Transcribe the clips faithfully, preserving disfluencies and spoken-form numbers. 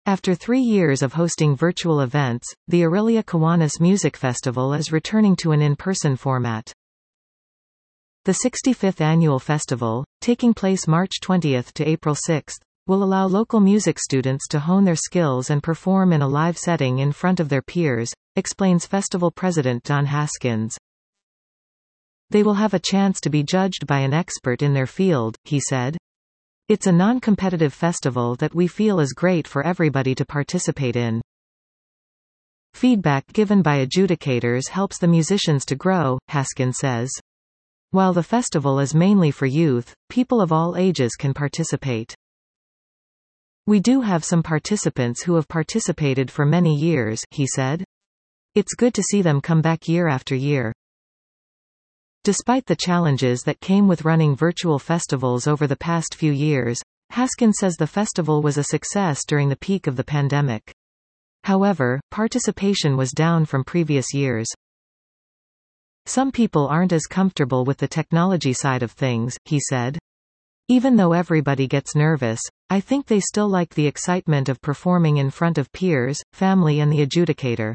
After three years of hosting virtual events, the Aurelia Kiwanis Music Festival is returning to an in-person format. The sixty-fifth annual festival, taking place March twentieth to April sixth, will allow local music students to hone their skills and perform in a live setting in front of their peers, explains festival president Don Haskins. They will have a chance to be judged by an expert in their field, he said. It's a non-competitive festival that we feel is great for everybody to participate in. Feedback given by adjudicators helps the musicians to grow, Haskins says. While the festival is mainly for youth, people of all ages can participate. We do have some participants who have participated for many years, he said. It's good to see them come back year after year. Despite the challenges that came with running virtual festivals over the past few years, Haskins says the festival was a success during the peak of the pandemic. However, participation was down from previous years. Some people aren't as comfortable with the technology side of things, he said. Even though everybody gets nervous, I think they still like the excitement of performing in front of peers, family and the adjudicator.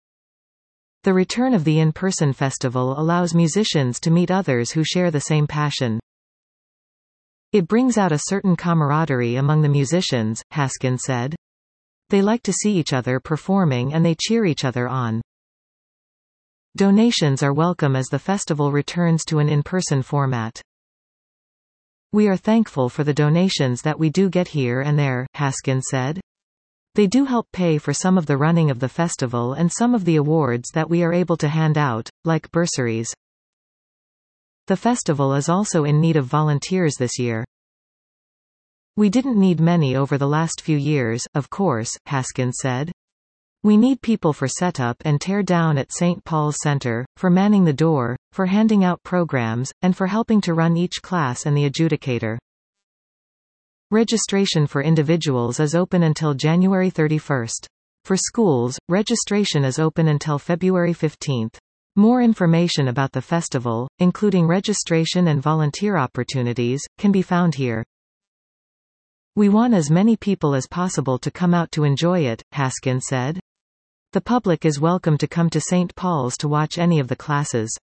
The return of the in-person festival allows musicians to meet others who share the same passion. It brings out a certain camaraderie among the musicians, Haskins said. They like to see each other performing and they cheer each other on. Donations are welcome as the festival returns to an in-person format. We are thankful for the donations that we do get here and there, Haskins said. They do help pay for some of the running of the festival and some of the awards that we are able to hand out, like bursaries. The festival is also in need of volunteers this year. We didn't need many over the last few years, of course, Haskins said. We need people for setup and tear down at Saint Paul's Center, for manning the door, for handing out programs, and for helping to run each class and the adjudicator. Registration for individuals is open until January thirty-first. For schools, registration is open until February fifteenth. More information about the festival, including registration and volunteer opportunities, can be found here. We want as many people as possible to come out to enjoy it, Haskins said. The public is welcome to come to Saint Paul's to watch any of the classes.